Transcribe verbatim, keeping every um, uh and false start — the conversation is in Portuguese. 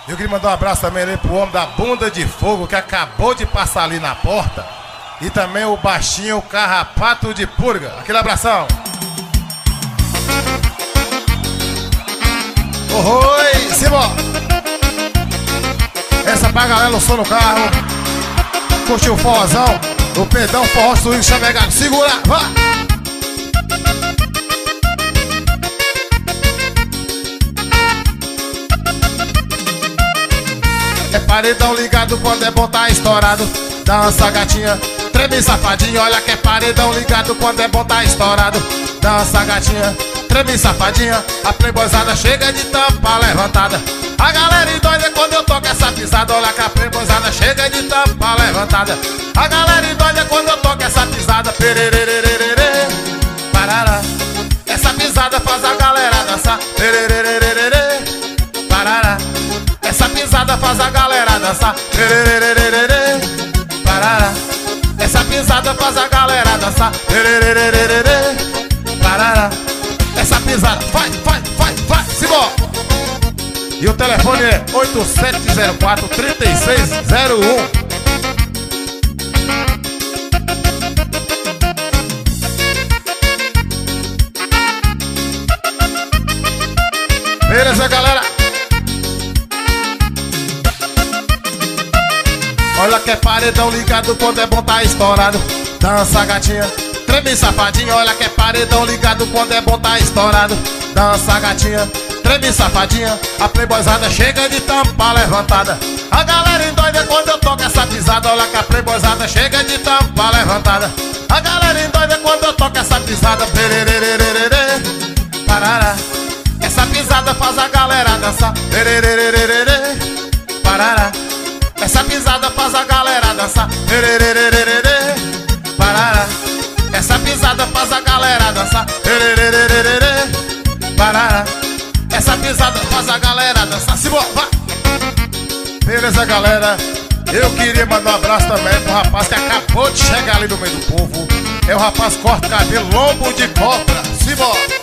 Eu queria mandar um abraço também ali pro homem da bunda de fogo que acabou de passar ali na porta. E também o baixinho, o carrapato de purga. Aquele abração. Oi, Simão. Essa pra galera no som no carro. Curtiu o forrozão? O pedão, forró, swing, chamegado. Segura, vá! É paredão ligado quando é bom tá estourado. Dança gatinha, treme safadinha. Olha que é paredão ligado quando é bom tá estourado. Dança gatinha, treme safadinha. A playboyzada chega de tampa levantada. A galera endoida quando eu toco essa pisada. Olha que a playboyzada chega de tampa levantada. A galera endoida quando eu toco essa pisada. Perererererê, parará. Essa pisada faz a galera dançar. Perererererê, parará. Essa pisada faz a galera dançar. Perererererê, parará. Essa pisada faz a galera dançar. Perererererê, parará. Essa pisada, vai, vai, vai, vai, simbora. E o telefone é oito sete zero quatro, três seis zero um. Beleza, galera? Olha que é paredão ligado quando é bom tá estourado. Dança gatinha, treme safadinha. Olha que é paredão ligado quando é bom tá estourado. Dança gatinha, treme safadinha. A playboyzada chega de tampa levantada. A galera endoida quando eu toco essa pisada. Olha que a playboyzada chega de tampa levantada. A galera endoida quando eu toco essa pisada. Perererererê, parará. Essa pisada faz a galera dançar. Perererererê, parará. Essa pisada faz a galera dançar. Perererererê, parará. Essa pisada faz a galera dançar. Perererererê, parará. Essa pisada faz a galera dançar. Simbora, vai! Beleza, galera? Eu queria mandar um abraço também pro rapaz que acabou de chegar ali no meio do povo. É o rapaz corta cabelo, lombo de cobra. Simbora!